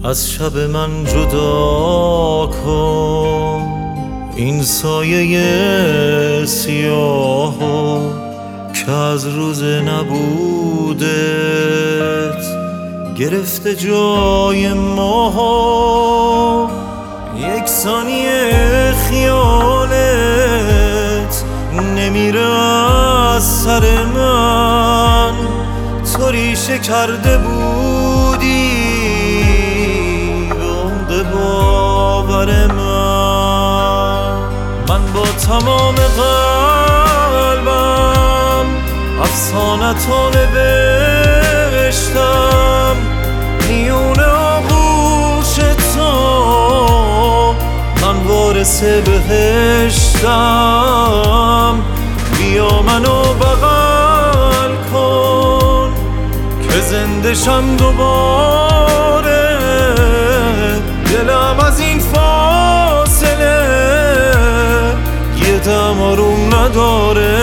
از شب من جدا کن این سایه سیاهو که از روز نبودت گرفته جای ماها. یک ثانیه خیالت نمیره از سر من، تو ریشه کرده بودی به عمق باور من با تمام قلبم افسانه‌تو نوشتم میون آغوش تو، من وارث بهشتم. بیا منو بغل کن که زنده شم دوباره، دلم از این فاصله یه دم آروم نداره،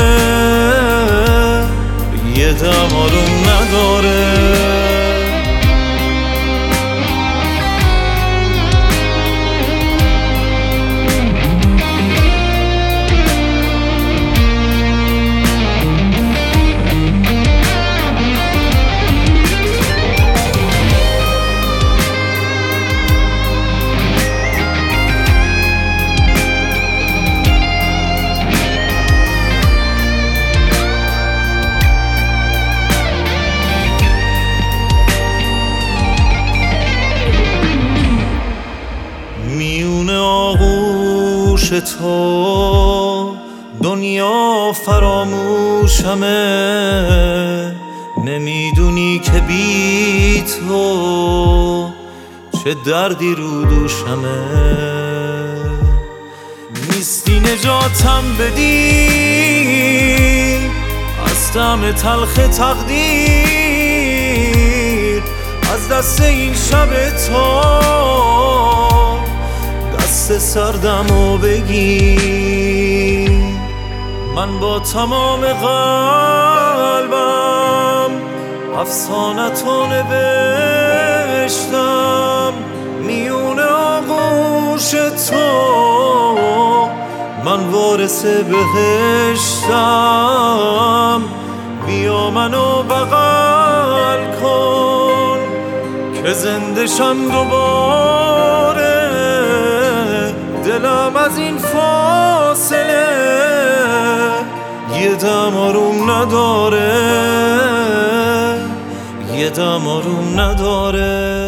یه دم آروم نداره. میون آغوش تو دنیا فراموشمه، نمیدونی که بی تو چه دردی رو دوشمه. نیستی نجاتم بدی از طعم تلخ تقدیر، از دست این شب تار دست سردمو بگیر. من با تمام قلبم افسانه‌تو نوشتم میون آغوش تو، من وارث بهشتم. بیا منو بغل کن که زنده شم دوباره، دلم از این فاصله یه دم آروم نداره، یه دم آروم نداره.